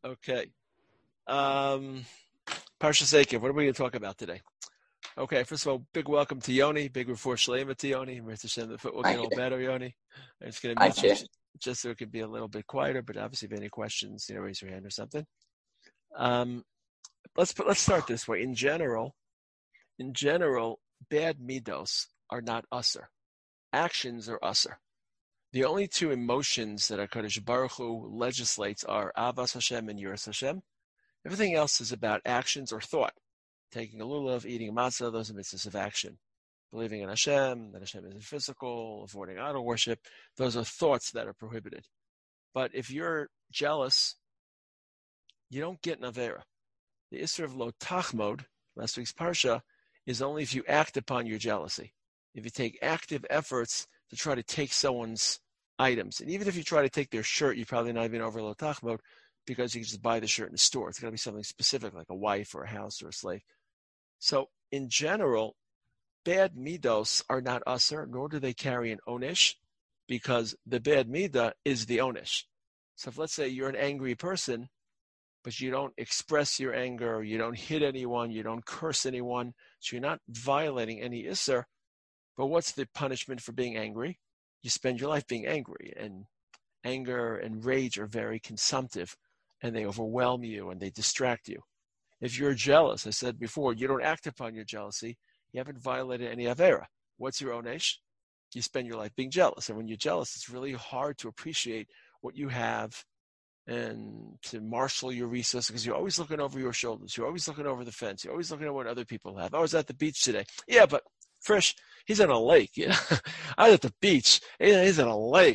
Okay. Parsha Sekev, what are we going to talk about today? Okay, first of all, big welcome to Yoni. Big refor Shalema to Yoni. Mr. Shem, the foot will get all better, Yoni. I'm just going to mute you just so it can be a little bit quieter, but obviously if you have any questions, raise your hand or something. Let's start this way. In general, bad midos are not usser. Actions are usser. The only two emotions that HaKadosh Baruch Hu legislates are Avas Hashem and Yiras Hashem. Everything else is about actions or thought. Taking a lulav, eating a matzah, those are mitzvahs of action. Believing in Hashem, that Hashem is physical, avoiding idol worship, those are thoughts that are prohibited. But if you're jealous, you don't get an avera. The Isser of Lo Tachmod, last week's Parsha, is only if you act upon your jealousy. If you take active efforts to try to take someone's items. And even if you try to take their shirt, you're probably not even over Lo Tachmod because you can just buy the shirt in the store. It's got to be something specific like a wife or a house or a slave. So in general, bad midos are not usher, nor do they carry an onesh, because the bad midah is the onesh. So if let's say you're an angry person, but you don't express your anger, you don't hit anyone, you don't curse anyone, so you're not violating any isser, but what's the punishment for being angry? You spend your life being angry, and anger and rage are very consumptive, and they overwhelm you and they distract you. If you're jealous, I said before, you don't act upon your jealousy, you haven't violated any avera. What's your onesh? You spend your life being jealous, and when you're jealous, it's really hard to appreciate what you have and to marshal your resources because you're always looking over your shoulders. You're always looking over the fence. You're always looking at what other people have. I was at the beach today. Yeah, but Frisch, he's on a lake. I was at the beach. He's on a lake.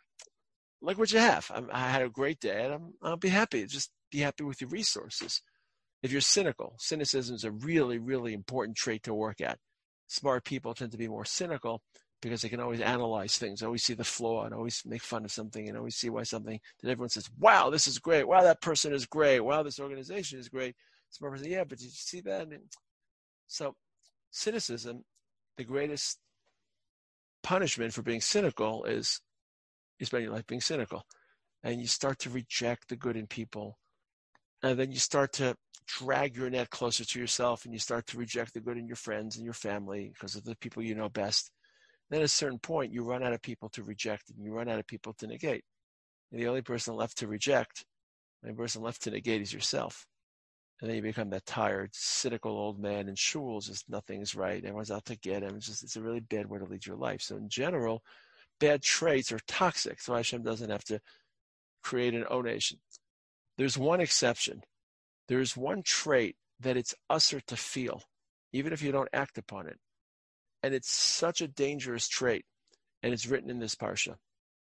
Like what you have. I had a great day, and I'll be happy. Just be happy with your resources. If you're cynical, cynicism is a really, really important trait to work at. Smart people tend to be more cynical because they can always analyze things, always see the flaw, and always make fun of something, and always see why something that everyone says, wow, this is great. Wow, that person is great. Wow, this organization is great. Smart person, yeah, but did you see that? And so cynicism, the greatest punishment for being cynical is you spend your life being cynical. And you start to reject the good in people. And then you start to drag your net closer to yourself, and you start to reject the good in your friends and your family because of the people you know best. Then at a certain point, you run out of people to reject, and you run out of people to negate. And the only person left to reject, the only person left to negate is yourself. And then you become that tired, cynical old man in shuls, just nothing's right. Everyone's out to get him. It's a really bad way to lead your life. So in general, bad traits are toxic. So Hashem doesn't have to create an onesh. There's one exception. There's one trait that it's usher to feel, even if you don't act upon it. And it's such a dangerous trait, and it's written in this parsha.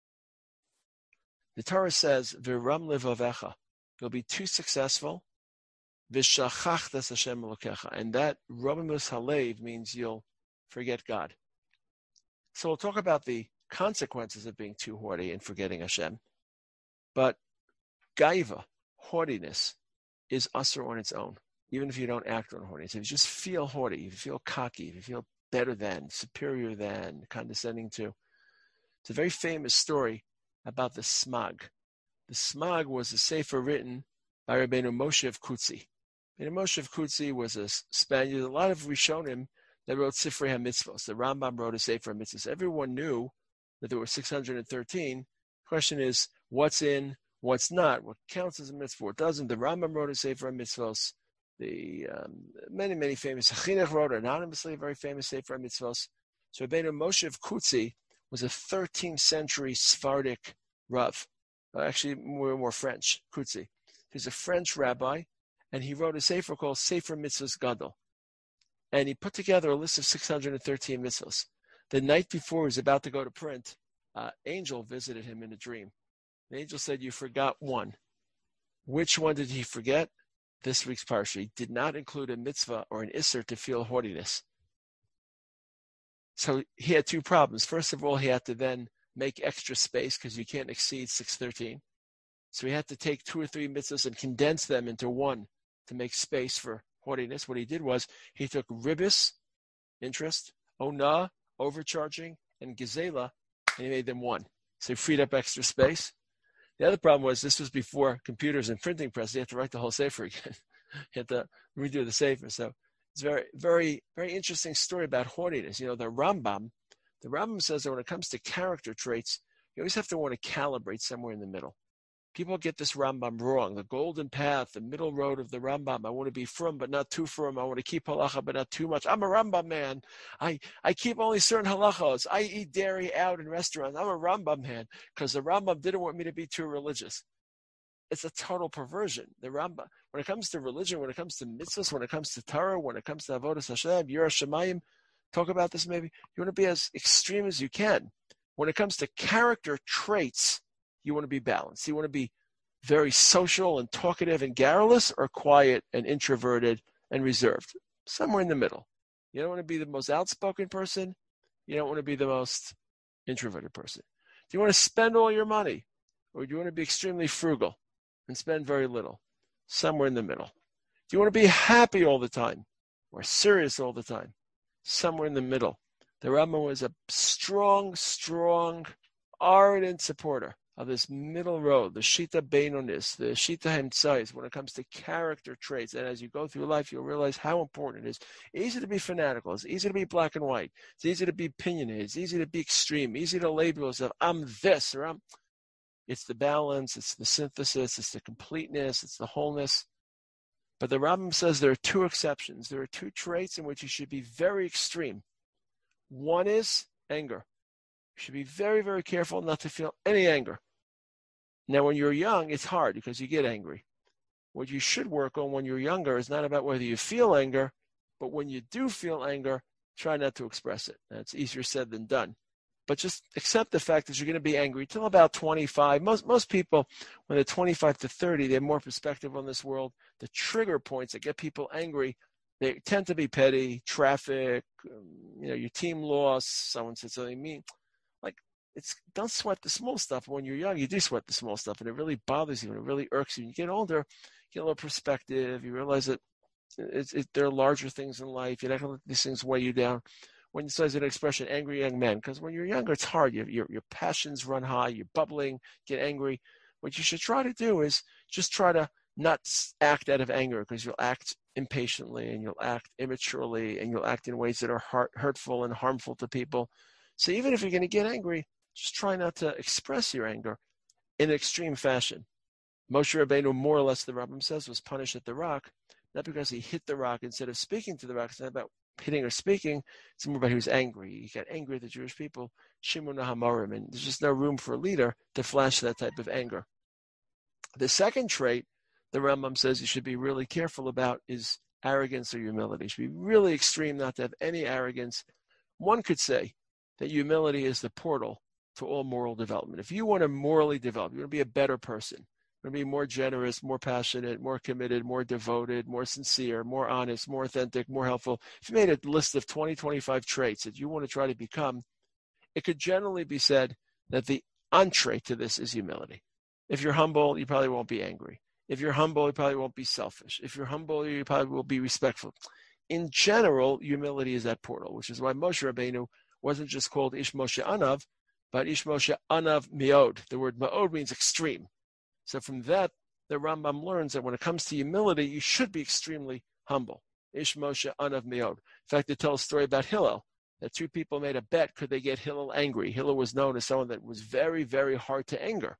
The Torah says, "V'ram levavecha," you'll be too successful. V'shachachtas Hashem Elokecha, and that ramimus halev means you'll forget God. So we'll talk about the consequences of being too haughty and forgetting Hashem. But gaiva, haughtiness, is usher on its own, even if you don't act on haughtiness. If you just feel haughty, if you feel cocky, if you feel better than, superior than, condescending to. It's a very famous story about the Smag. The Smag was a sefer written by Rabbeinu Moshe of Kutzi. Rabbeinu Moshe of Kutzi was a Spaniard. A lot of Rishonim that wrote Sifrei HaMitzvos. The Rambam wrote a Sefer HaMitzvos. Everyone knew that there were 613. The question is, what's in, what's not? What counts as a mitzvah, what doesn't? The Rambam wrote a Sefer HaMitzvos. The many famous Chinuch wrote anonymously a very famous Sefer HaMitzvos. So Rabbeinu Moshe of Kutzi was a 13th century Sephardic Rav. Actually, more French, Kutzi. He's a French rabbi, and he wrote a Sefer called Sefer Mitzvos Gadol. And he put together a list of 613 mitzvahs. The night before he was about to go to print, an angel visited him in a dream. The angel said, you forgot one. Which one did he forget? This week's parsha. He did not include a mitzvah or an isser to feel haughtiness. So he had two problems. First of all, he had to then make extra space because you can't exceed 613. So he had to take 2 or 3 mitzvahs and condense them into one to make space for haughtiness. What he did was he took ribis, interest, onah, overcharging, and gezela, and he made them one. So he freed up extra space. The other problem was this was before computers and printing presses. You have to write the whole sefer again. You have to redo the sefer. So it's very, very, very interesting story about haughtiness. The Rambam says that when it comes to character traits, you always have to want to calibrate somewhere in the middle. People get this Rambam wrong. The golden path, the middle road of the Rambam. I want to be frum, but not too frum. I want to keep halacha, but not too much. I'm a Rambam man. I keep only certain halachos. I eat dairy out in restaurants. I'm a Rambam man because the Rambam didn't want me to be too religious. It's a total perversion. The Rambam, when it comes to religion, when it comes to mitzvahs, when it comes to Torah, when it comes to avodas Hashem, Yirah Shamayim, talk about this maybe. You want to be as extreme as you can. When it comes to character traits, you want to be balanced. You want to be very social and talkative and garrulous, or quiet and introverted and reserved. Somewhere in the middle. You don't want to be the most outspoken person. You don't want to be the most introverted person. Do you want to spend all your money, or do you want to be extremely frugal and spend very little? Somewhere in the middle. Do you want to be happy all the time, or serious all the time? Somewhere in the middle. The Rambam was a strong, ardent supporter of this middle road, the Shita Beinonis, the Shita Hemtzais, when it comes to character traits. And as you go through life, you'll realize how important it is. It's easy to be fanatical. It's easy to be black and white. It's easy to be opinionated. It's easy to be extreme. Easy to label yourself, I'm this, or I'm... It's the balance. It's the synthesis. It's the completeness. It's the wholeness. But the Rambam says there are two exceptions. There are two traits in which you should be very extreme. One is anger. You should be very, very careful not to feel any anger. Now, when you're young, it's hard because you get angry. What you should work on when you're younger is not about whether you feel anger, but when you do feel anger, try not to express it. That's easier said than done. But just accept the fact that you're going to be angry till about 25. Most people, when they're 25 to 30, they have more perspective on this world. The trigger points that get people angry, they tend to be petty, traffic, your team lost, someone said something mean. Don't sweat the small stuff. When you're young, you do sweat the small stuff, and it really bothers you, and it really irks you. When you get older, you get a little perspective. You realize that there are larger things in life. You're not going to let these things weigh you down. When you say an expression, angry young man, because when you're younger, it's hard. Your passions run high. You're bubbling, get angry. What you should try to do is just try to not act out of anger, because you'll act impatiently, and you'll act immaturely, and you'll act in ways that are hurtful and harmful to people. So even if you're going to get angry, just try not to express your anger in an extreme fashion. Moshe Rabbeinu, more or less, the Rambam says, was punished at the rock, not because he hit the rock instead of speaking to the rock. It's not about hitting or speaking. It's more about he was angry. He got angry at the Jewish people, Shimon HaMarim, and there's just no room for a leader to flash that type of anger. The second trait the Rambam says you should be really careful about is arrogance or humility. You should be really extreme not to have any arrogance. One could say that humility is the portal to all moral development. If you want to morally develop, you want to be a better person, you want to be more generous, more passionate, more committed, more devoted, more sincere, more honest, more authentic, more helpful. If you made a list of 20, 25 traits that you want to try to become, it could generally be said that the entree to this is humility. If you're humble, you probably won't be angry. If you're humble, you probably won't be selfish. If you're humble, you probably will be respectful. In general, humility is that portal, which is why Moshe Rabbeinu wasn't just called Ish Moshe Anav, but Ish Moshe Anav Meod. The word Meod means extreme. So from that, the Rambam learns that when it comes to humility, you should be extremely humble. Ish Moshe Anav Meod. In fact, they tell a story about Hillel, that two people made a bet, could they get Hillel angry? Hillel was known as someone that was very, very hard to anger.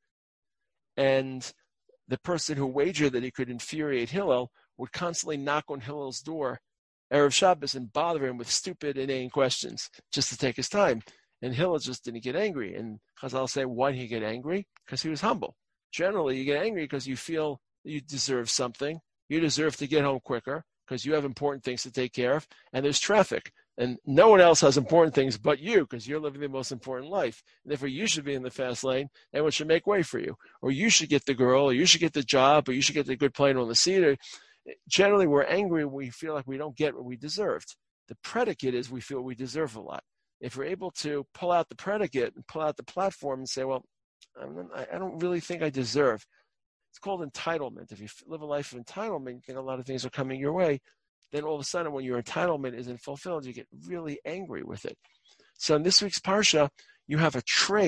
And the person who wagered that he could infuriate Hillel would constantly knock on Hillel's door Erev Shabbos and bother him with stupid, inane questions just to take his time. And Hillel just didn't get angry. And Chazal say, why did he get angry? Because he was humble. Generally, you get angry because you feel you deserve something. You deserve to get home quicker because you have important things to take care of. And there's traffic. And no one else has important things but you because you're living the most important life. And therefore, you should be in the fast lane. Everyone should make way for you. Or you should get the girl, or you should get the job, or you should get the good plane on the seat. Generally, we're angry when we feel like we don't get what we deserved. The predicate is we feel we deserve a lot. If we're able to pull out the predicate and pull out the platform and say, well, I don't really think I deserve. It's called entitlement. If you live a life of entitlement, you think a lot of things are coming your way. Then all of a sudden, when your entitlement isn't fulfilled, you get really angry with it. So in this week's Parsha, you have a trait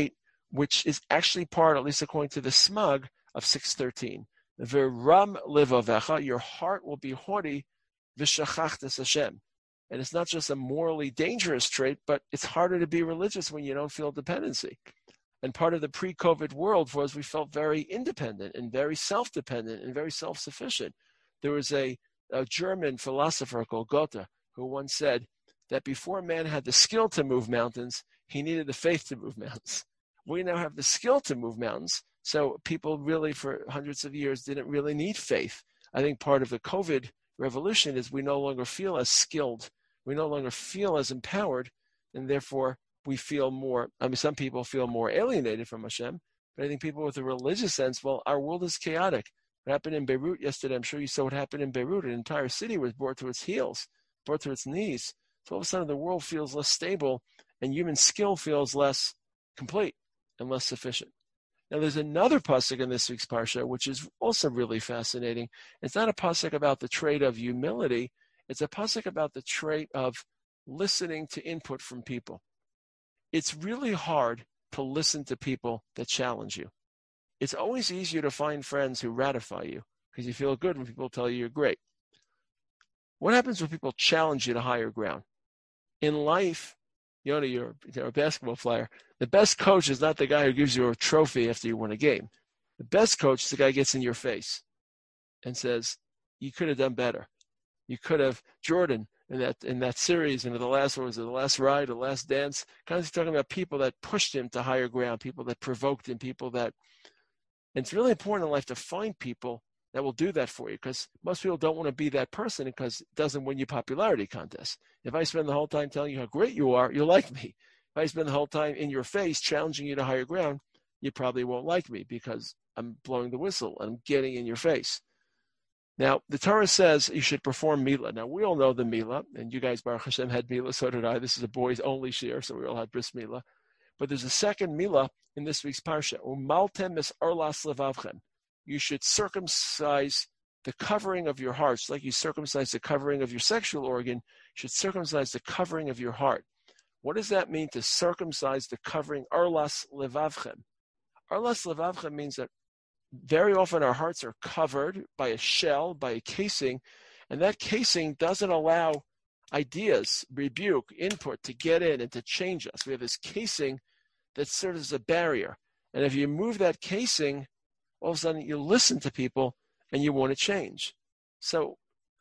which is actually part, at least according to the smug, of 613. V'ram livavecha, your heart will be haughty, v'shachachtas Hashem. And it's not just a morally dangerous trait, but it's harder to be religious when you don't feel dependency. And part of the pre-COVID world was we felt very independent and very self-dependent and very self-sufficient. There was a German philosopher called Goethe who once said that before man had the skill to move mountains, he needed the faith to move mountains. We now have the skill to move mountains, so people really for hundreds of years didn't really need faith. I think part of the COVID revolution is we no longer feel as skilled, we no longer feel as empowered, and therefore we feel more, some people feel more alienated from Hashem, but I think people with a religious sense, well, our world is chaotic. What happened in Beirut yesterday, I'm sure you saw what happened in Beirut. An entire city was brought to its heels, brought to its knees. So all of a sudden the world feels less stable and human skill feels less complete and less sufficient. Now there's another pasuk in this week's parsha, which is also really fascinating. It's not a pasuk about the trait of humility. It's a pasuk about the trait of listening to input from people. It's really hard to listen to people that challenge you. It's always easier to find friends who ratify you because you feel good when people tell you you're great. What happens when people challenge you to higher ground? In life, Yoni, you're a basketball player. The best coach is not the guy who gives you a trophy after you win a game. The best coach is the guy who gets in your face and says, you could have done better. You could have, Jordan, in that series, and the last one was the last ride, the last dance, kind of talking about people that pushed him to higher ground, people that provoked him, people that, and it's really important in life to find people that will do that for you, because most people don't want to be that person because it doesn't win you popularity contests. If I spend the whole time telling you how great you are, you'll like me. If I spend the whole time in your face challenging you to higher ground, you probably won't like me because I'm blowing the whistle, I'm getting in your face. Now, the Torah says you should perform Milah. Now, we all know the Milah, and you guys, Baruch Hashem, had Milah, so did I. This is a boys-only shir, so we all had Bris Milah. But there's a second Milah in this week's Parsha. Umaltem es arlas levavchem. You should circumcise the covering of your hearts, like you circumcise the covering of your sexual organ. You should circumcise the covering of your heart. What does that mean, to circumcise the covering? Arlas levavchem. Arlas levavchem means that very often our hearts are covered by a shell, by a casing, and that casing doesn't allow ideas, rebuke, input to get in and to change us. We have this casing that serves as a barrier. And if you move that casing, all of a sudden you listen to people and you want to change. So,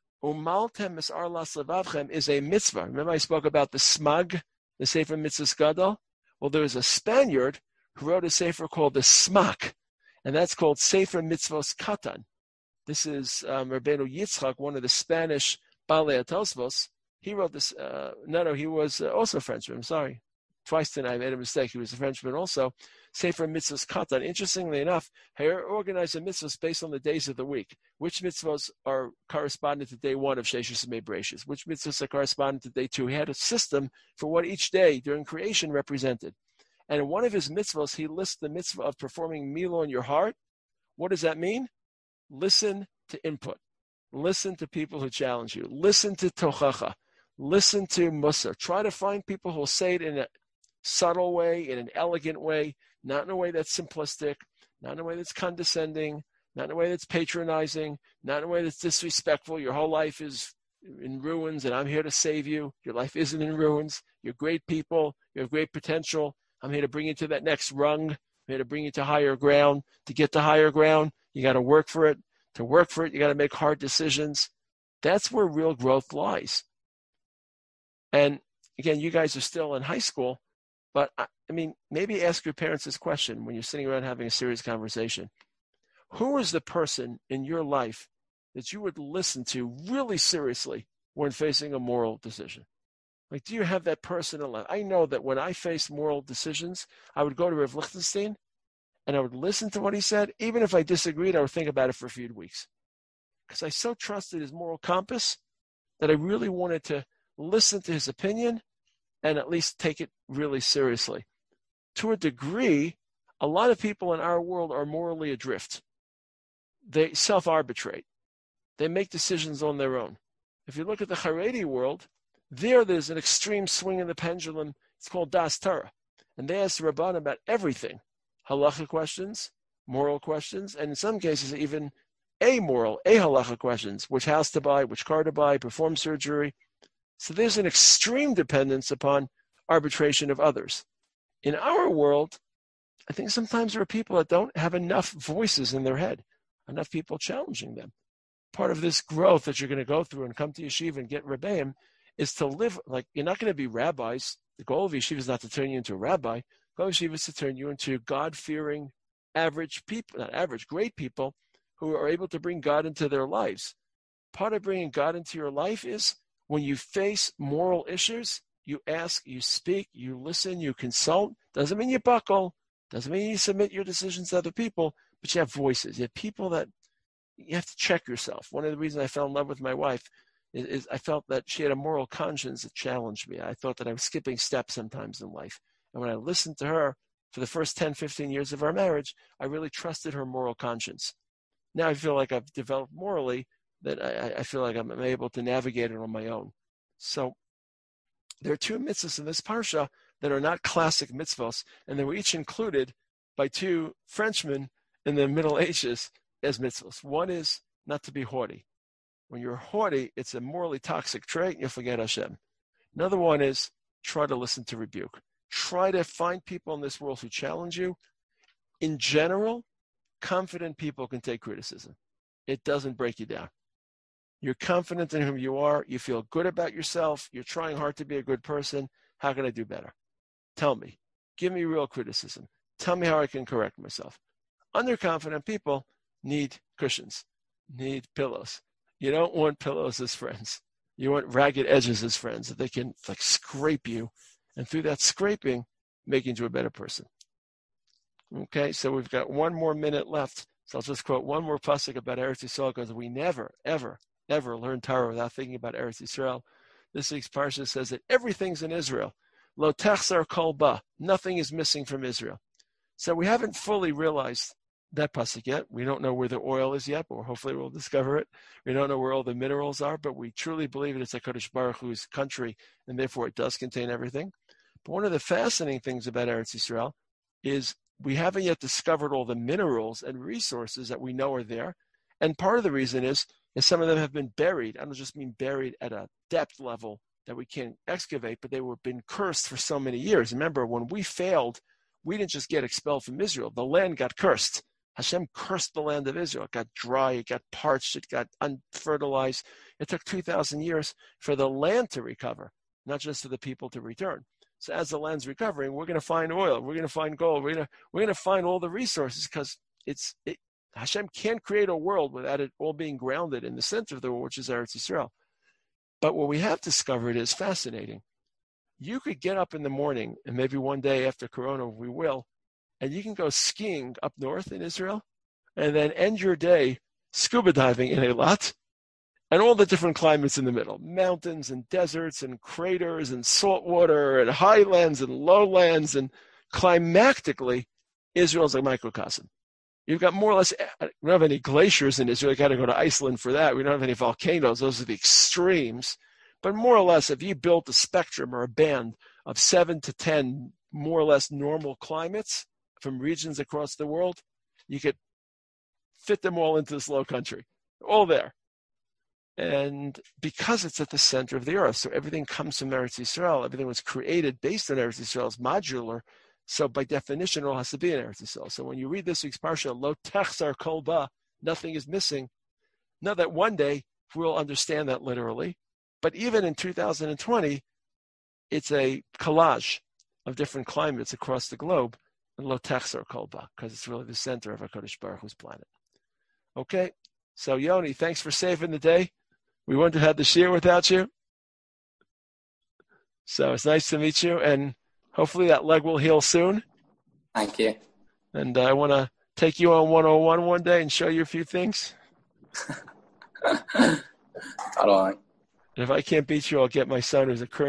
Umaltem es arlas levavchem is a mitzvah. Remember I spoke about the smug, the Sefer Mitzvahs Gadol? Well, there was a Spaniard who wrote a Sefer called the Smak, and that's called Sefer Mitzvos Katan. This is Rabbeinu Yitzchak, one of the Spanish Balei Tosfos. He wrote this, he was also a Frenchman, I'm sorry. Twice tonight I made a mistake. He was a Frenchman also. Sefer Mitzvos Katan. Interestingly enough, he organized the mitzvahs based on the days of the week. Which mitzvahs are corresponding to day one of Sheshus and Mebreshus? Which mitzvahs are corresponding to day two? He had a system for what each day during creation represented. And in one of his mitzvahs, he lists the mitzvah of performing Milah in your heart. What does that mean? Listen to input. Listen to people who challenge you. Listen to Tochacha. Listen to Musa. Try to find people who will say it in a subtle way, in an elegant way, not in a way that's simplistic, not in a way that's condescending, not in a way that's patronizing, not in a way that's disrespectful. Your whole life is in ruins and I'm here to save you. Your life isn't in ruins. You're great people. You have great potential. I'm here to bring you to that next rung. I'm here to bring you to higher ground. To get to higher ground, you got to work for it. To work for it, you got to make hard decisions. That's where real growth lies. And again, you guys are still in high school, but maybe ask your parents this question when you're sitting around having a serious conversation. Who is the person in your life that you would listen to really seriously when facing a moral decision? Like, do you have that person in life? I know that when I faced moral decisions, I would go to Rav Lichtenstein and I would listen to what he said. Even if I disagreed, I would think about it for a few weeks. Because I so trusted his moral compass that I really wanted to listen to his opinion and at least take it really seriously. To a degree, a lot of people in our world are morally adrift. They self-arbitrate. They make decisions on their own. If you look at the Haredi world, there's an extreme swing in the pendulum. It's called Das Torah. And they ask the Rabban about everything. halacha questions, moral questions, and in some cases even amoral, ahalacha questions, which house to buy, which car to buy, perform surgery. So there's an extreme dependence upon arbitration of others. In our world, I think sometimes there are people that don't have enough voices in their head, enough people challenging them. Part of this growth that you're going to go through and come to yeshiva and get rebbeim is to live like you're not going to be rabbis. The goal of yeshiva is not to turn you into a rabbi. The goal of yeshiva is to turn you into God-fearing, average people, not average, great people who are able to bring God into their lives. Part of bringing God into your life is when you face moral issues, you ask, you speak, you listen, you consult. Doesn't mean you buckle. Doesn't mean you submit your decisions to other people, but you have voices. You have people that you have to check yourself. One of the reasons I fell in love with my wife is I felt that she had a moral conscience that challenged me. I thought that I was skipping steps sometimes in life. And when I listened to her for the first 10, 15 years of our marriage, I really trusted her moral conscience. Now I feel like I've developed morally that I feel like I'm able to navigate it on my own. So there are two mitzvahs in this parsha that are not classic mitzvahs, and they were each included by two Frenchmen in the Middle Ages as mitzvahs. One is not to be haughty. When you're haughty, it's a morally toxic trait, you'll forget Hashem. Another one is try to listen to rebuke. Try to find people in this world who challenge you. In general, confident people can take criticism. It doesn't break you down. You're confident in whom you are. You feel good about yourself. You're trying hard to be a good person. How can I do better? Tell me. Give me real criticism. Tell me how I can correct myself. Underconfident people need cushions, need pillows. You don't want pillows as friends. You want ragged edges as friends that they can like scrape you, and through that scraping, make you into a better person. Okay, so we've got one more minute left. So I'll just quote one more pasuk about Eretz Yisrael because we never, ever learn Torah without thinking about Eretz Yisrael. This week's parsha says that everything's in Israel. Lo techsar kol ba. Nothing is missing from Israel. So we haven't fully realized that pasuk yet. We don't know where the oil is yet, but hopefully we'll discover it. We don't know where all the minerals are, but we truly believe it's HaKadosh Baruch Hu's country, and therefore it does contain everything. But one of the fascinating things about Eretz Yisrael is we haven't yet discovered all the minerals and resources that we know are there. And part of the reason is some of them have been buried. I don't just mean buried at a depth level that we can't excavate, but they were been cursed for so many years. Remember, when we failed, we didn't just get expelled from Israel. The land got cursed. Hashem cursed the land of Israel. It got dry, it got parched, it got unfertilized. It took 2,000 years for the land to recover, not just for the people to return. So as the land's recovering, we're going to find oil, we're going to find gold, we're going to find all the resources because Hashem can't create a world without it all being grounded in the center of the world, which is Eretz Yisrael. But what we have discovered is fascinating. You could get up in the morning, and maybe one day after Corona we will, and you can go skiing up north in Israel, and then end your day scuba diving in Eilat, and all the different climates in the middle, mountains and deserts and craters and salt water and highlands and lowlands, and climactically, Israel's a microcosm. You've got more or less, we don't have any glaciers in Israel. You got to go to Iceland for that. We don't have any volcanoes. Those are the extremes. But more or less, if you built a spectrum or a band of 7 to 10 more or less normal climates from regions across the world, you could fit them all into this low country. All there. And because it's at the center of the earth, so everything comes from Eretz Yisrael, everything was created based on Eretz Yisrael, it's modular. So by definition, it all has to be in Eretz Yisrael. So when you read this week's parsha, Lo techsar kol ba, nothing is missing. Now that one day we'll understand that literally, but even in 2020, it's a collage of different climates across the globe, and Lo techsar kol ba, because it's really the center of HaKadosh Baruch Hu's planet. Okay, so Yoni, thanks for saving the day. We wouldn't have had the shiur without you. So it's nice to meet you, and hopefully that leg will heal soon. Thank you. And I want to take you on 101 one day and show you a few things. All right. And if I can't beat you, I'll get my son, who's a current